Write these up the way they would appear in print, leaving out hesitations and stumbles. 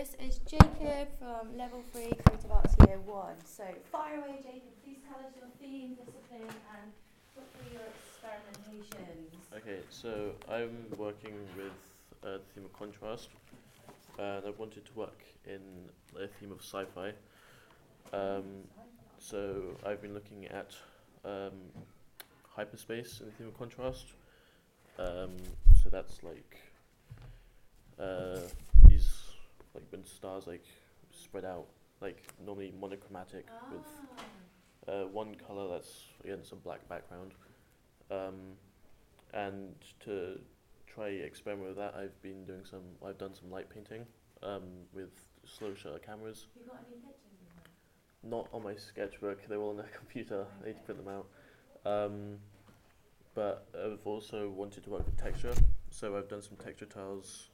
this is Jacob from Level 3 Creative Arts Year 1. So fire away, Jacob. Please tell us your theme, discipline, and what were your experimentations? Okay, so I'm working with the theme of contrast, and I wanted to work in a theme of sci-fi. So I've been looking at hyperspace in the theme of contrast. So that's like these like when stars like spread out, like normally monochromatic with one color that's against a black background. And to try experiment with that, I've done some light painting with slow shutter cameras. You got any pictures of that? Not on my sketchbook; they're all on the computer. I need to print them out. But I've also wanted to work with texture, so I've done some texture tiles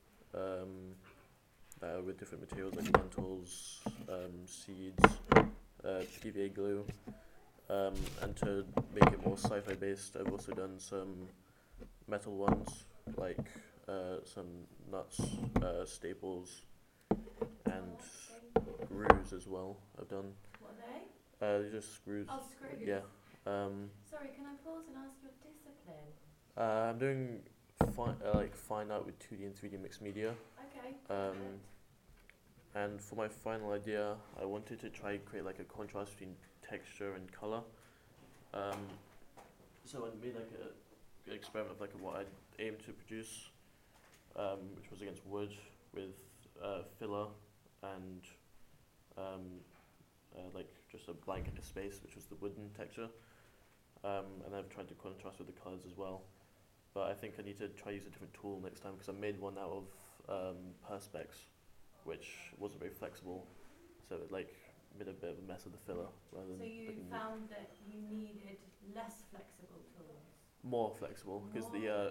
with different materials like lentils, seeds, PVA glue. And to make it more sci-fi based, I've also done some metal ones like some nuts, staples, and screws as well. I've done. What are they? They're just screws. Oh, screws. Yeah. Sorry, can I pause and ask your discipline? I'm doing fine art with 2D and 3D mixed media. Okay. And for my final idea, I wanted to try and create like a contrast between texture and color. So I made like an experiment of like what I aimed to produce, which was against wood with filler and like just a blank space, which was the wooden texture. And I've tried to contrast with the colors as well. But I think I need to try use a different tool next time because I made one out of Perspex, which wasn't very flexible, so it like made a bit of a mess of the filler rather than. So you looking found that you needed less flexible tools? more flexible because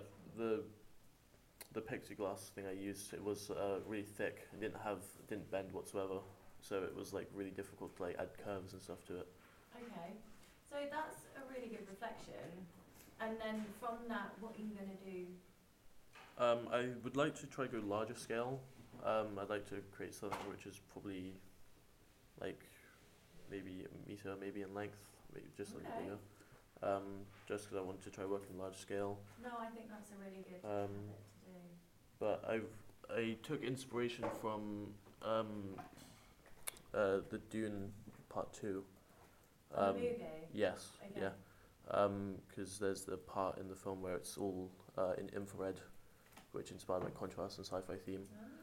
the plexiglass thing I used, it was really thick and didn't bend whatsoever, so it was like really difficult to like add curves and stuff to it. Okay, so that's a really good reflection. And then from that, what are you going to do? I would like to try to go larger scale. I'd like to create something which is probably like maybe a meter, maybe in length, maybe just a little bigger. Just because I want to try working large scale. No, I think that's a really good habit to do. But I took inspiration from the Dune Part 2. The movie? Yes. Okay. Yeah. Because there's the part in the film where it's all in infrared, which inspired my contrast and sci-fi theme.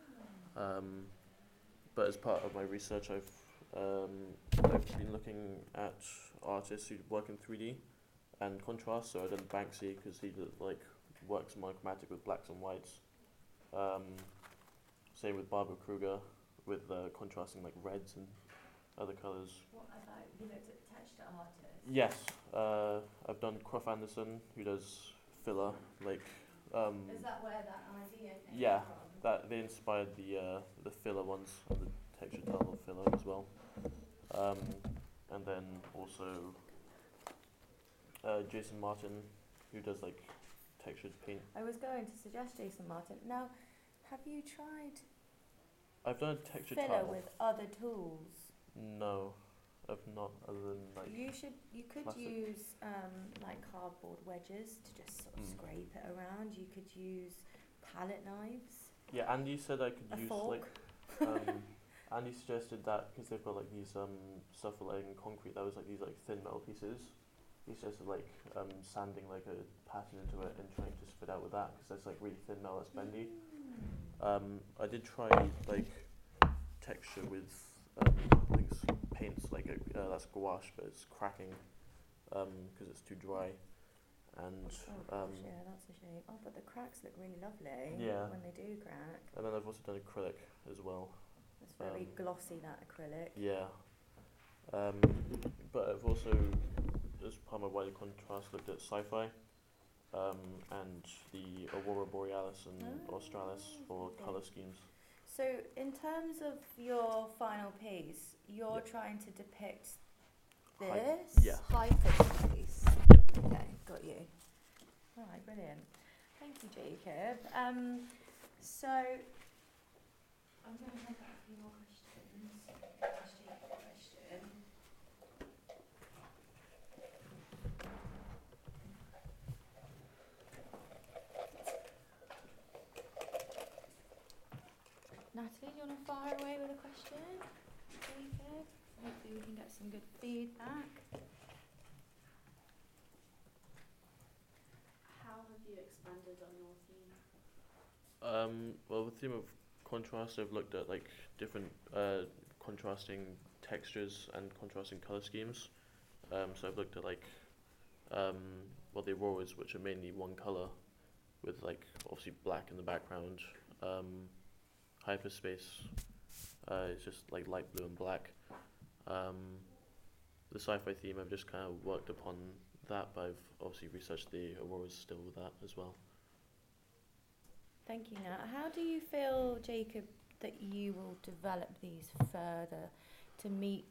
But as part of my research, I've been looking at artists who work in 3D and contrast. So I've done Banksy because he works monochromatic with blacks and whites. Same with Barbara Kruger with contrasting like reds and other colours. What about, you looked at texture artists? Yes, I've done Croft Anderson, who does filler. Is that where that idea came Yeah, from? that they inspired the filler ones and the texture tile filler as well. And then also Jason Martin, who does like textured paint. I was going to suggest Jason Martin. Now, have you tried I've done a texture filler tile. with other tools? No, I've not. Other than like. You could plastic. use like cardboard wedges to just sort of scrape it around. You could use palette knives. Yeah, Andy said I could A use fork. Andy suggested that because they've got like these stuff for laying concrete that was like these like thin metal pieces. He suggested like sanding like a pattern into it and trying to spit out with that because that's like really thin metal that's bendy. I did try like texture with things paints like that's gouache, but it's cracking because it's too dry. And Oh gosh, yeah, that's a shame. Oh, but the cracks look really lovely. Yeah. When they do crack. And then I've also done acrylic as well. It's very glossy, that acrylic. Yeah. But I've also, as part of my wider contrast, looked at sci-fi and the Aurora Borealis and Australis for colour schemes. So, in terms of your final piece, you're Yeah. trying to depict Hy- this yeah. hyperspace. Yeah. Okay, got you. All right, brilliant. Thank you, Jacob. So, I'm going to take out a few more questions. Ask Jake a question. Natalie, do you want to fire away with a question? David? Hopefully we can get some good feedback. How have you expanded on your theme? Well, the theme of contrast, I've looked at like different contrasting textures and contrasting color schemes. So I've looked at like well, the auroras, which are mainly one color, with like obviously black in the background. Hyperspace is just like light blue and black. The sci-fi theme, I've just kind of worked upon that, but I've obviously researched the auroras still with that as well. Thank you, Nat. How do you feel, Jacob, that you will develop these further to meet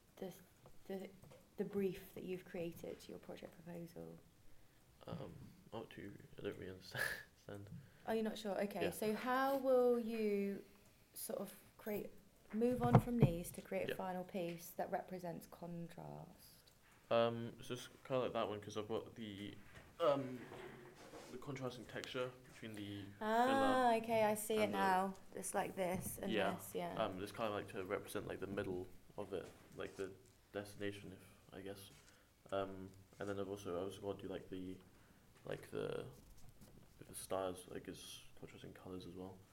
the brief that you've created, your project proposal? Not too. I don't really understand. Are you not sure? Okay, Yeah. so how will you sort of move on from these to create a Yeah. final piece that represents contrast? It's just kind of like that one because I've got the contrasting texture between the filler. Okay, I see it and the- now. It's like this and Yeah. this, yeah. It's kind of like to represent like the middle of it, like the destination, if I guess. And then I also got to do like the stars, like as contrasting colours as well.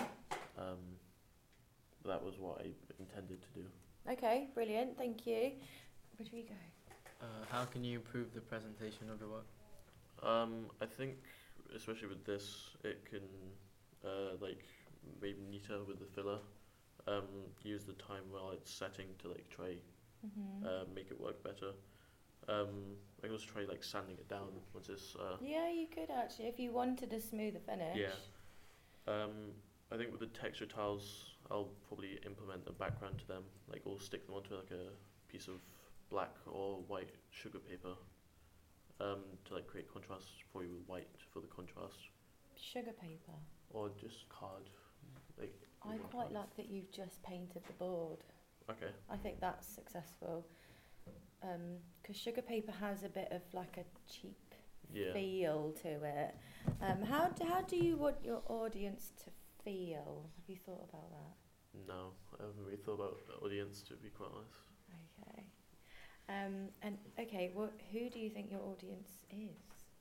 That was what I intended to do. Okay, brilliant, thank you. Rodrigo. How can you improve the presentation of your work? I think, especially with this, it can like maybe neater with the filler. Use the time while it's setting to like try make it work better. I can also try like sanding it down once it's Yeah, you could actually, if you wanted a smoother finish. yeah. I think with the texture tiles, I'll probably implement a background to them, like or stick them onto like a piece of black or white sugar paper, to like create contrast, probably with white for the contrast, Sugar paper. or just card. Like I quite like that you've just painted the board. Okay. I think that's successful. Because sugar paper has a bit of like a cheap Yeah. feel to it. How do you want your audience to feel? Have you thought about that? No, I haven't really thought about the audience, to be quite honest. Okay. And okay, who do you think your audience is?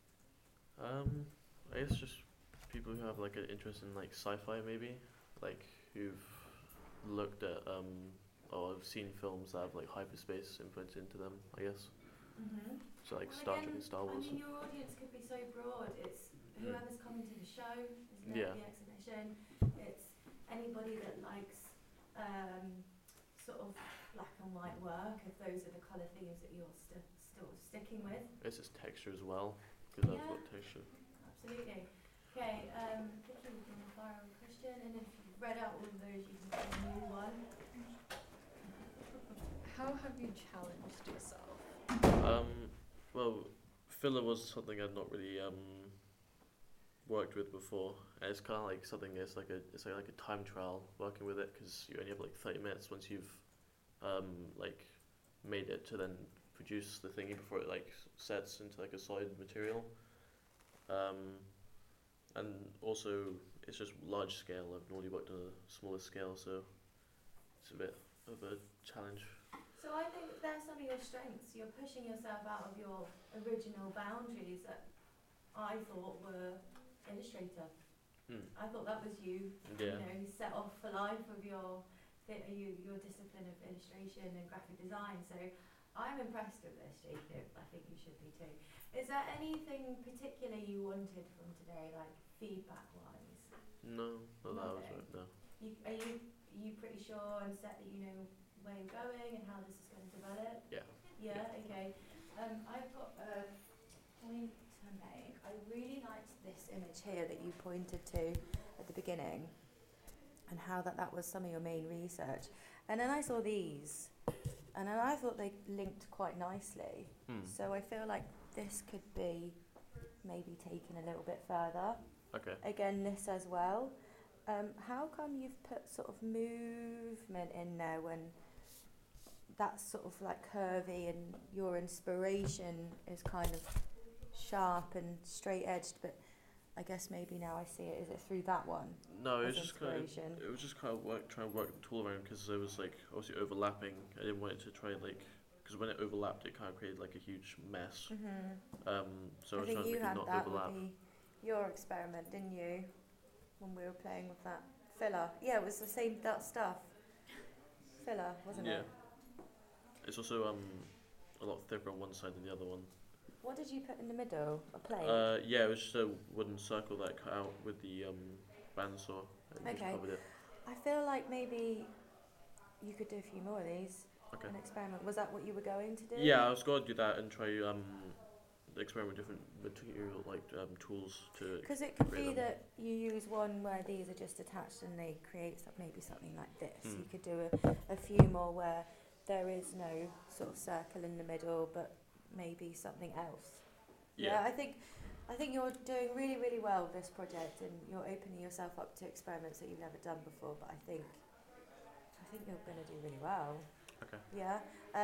I guess just people who have like an interest in like sci-fi, maybe, like who've looked at or have seen films that have like hyperspace influence into them, I guess. So like Well, Star Trek again, and Star Wars. I mean, your audience could be so broad. It's whoever's coming to the show, isn't it? Yeah. The exhibition. It's anybody that likes sort of black and white work, if those are the colour themes that you're still sticking with. It's just texture as well, because I've Yeah. got texture. Absolutely. Okay, Vicky, you can fire a question, and if you've read out all of those, you can put a new one. How have you challenged yourself? Well, filler was something I'd not really worked with before. And it's kind of like something. It's like a time trial working with it, because you only have like 30 minutes once you've like made it to then produce the thingy before it like sets into like a solid material. And also it's just large scale. I've normally worked on a smaller scale, so it's a bit of a challenge. So I think they're some of your strengths. You're pushing yourself out of your original boundaries that I thought were illustrator. I thought that was you. Yeah. You know, you set off for life with your discipline of illustration and graphic design. So I'm impressed with this, Jacob. I think you should be too. Is there anything particular you wanted from today, like feedback-wise? No, not that I was Nothing. right. No. Are you pretty sure and set that you know where you're going and how this is going to develop? Yeah. Yeah. Okay. I've got a point to make. I really liked this image here that you pointed to at the beginning, and how that was some of your main research. And then I saw these, and then I thought they linked quite nicely. So I feel like this could be maybe taken a little bit further. Okay. Again, this as well. How come you've put sort of movement in there when that's sort of like curvy and your inspiration is kind of sharp and straight edged, but I guess maybe now I see it. Is it through that one? No, it as was just kind of, inspiration? it was just kind of trying to work the tool around because it was like obviously overlapping. I didn't want it to try like because when it overlapped, it kind of created like a huge mess. So I I was think trying to you make it had not that overlap. with your experiment, didn't you? When we were playing with that filler. Yeah, it was the same that stuff. Filler, wasn't Yeah. it? It's also a lot thicker on one side than the other one. What did you put in the middle? A plate? Yeah, it was just a wooden circle that I cut out with the bandsaw and just Okay. covered it. I feel like maybe you could do a few more of these. Okay. An experiment. Was that what you were going to do? Yeah, I was going to do that and try experiment with different material like tools to. Because it could create be them. that you use one where these are just attached and they create maybe something like this. Hmm. You could do a few more where there is no sort of circle in the middle, but maybe something else. Yeah. I think you're doing really, really well with this project, and you're opening yourself up to experiments that you've never done before. But I think you're going to do really well. Okay. Yeah.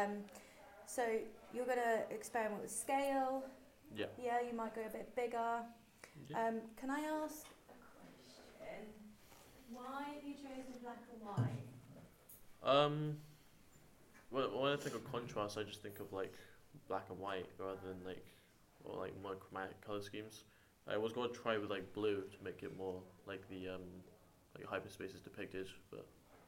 So you're going to experiment with scale. Yeah. Yeah, you might go a bit bigger. Yeah. Can I ask a question? Why have you chosen black and white? Well, when I think of contrast, I just think of like black and white rather than like monochromatic color schemes. I was going to try with like blue to make it more like the like hyperspace is depicted, but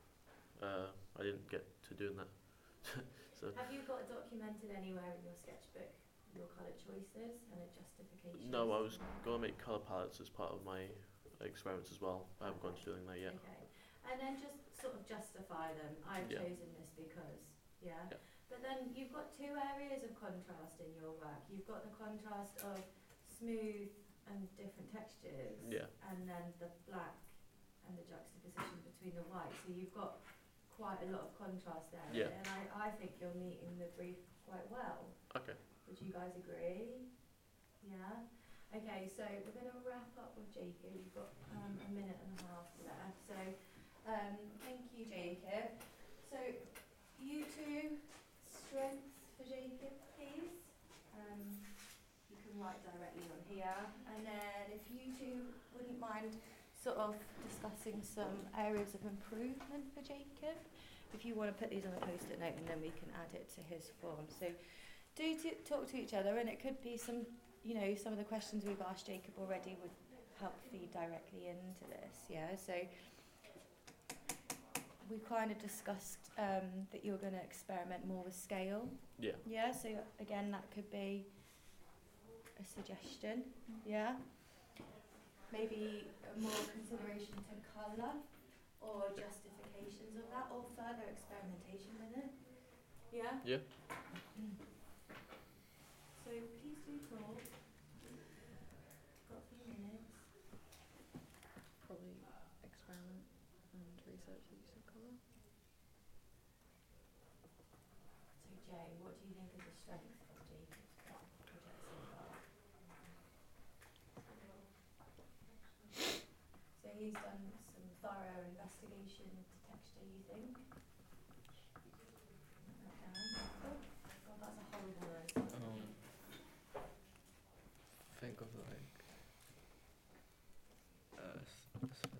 I didn't get to doing that. So Have you got documented anywhere in your sketchbook your colour choices and a justification? no, I was going to make color palettes as part of my experiments as well. I haven't gone to doing that yet. Okay. And then just sort of justify them. I've Yeah. chosen this because, yeah? Yeah. But then you've got two areas of contrast in your work. You've got the contrast of smooth and different textures. Yeah. And then the black and the juxtaposition between the white. So you've got quite a lot of contrast there. Yeah. And I think you're meeting the brief quite well. Okay. Would you guys agree? Yeah? Okay, so we're going to wrap up with Jacob. You've got a minute and a half left. So thank you, Jacob. So you two, strengths for Jacob, please. You can write directly on here. And then if you two wouldn't mind sort of discussing some areas of improvement for Jacob, if you want to put these on a post-it note and then we can add it to his form. So do talk to each other, and it could be some of the questions we've asked Jacob already would help feed directly into this, yeah? So we kind of discussed that you're going to experiment more with scale. Yeah. Yeah, so again, that could be a suggestion, yeah? Maybe more consideration to colour or justifications of that or further experimentation with it, yeah? Yeah. So please do talk. Got a few minutes. Probably experiment and research the use of colour. So Jay, what do you think is the strength of Jacob's project so far? So he's done some thorough investigation into texture, you think? Okay. Oh, God, that's a horrible noise. Think of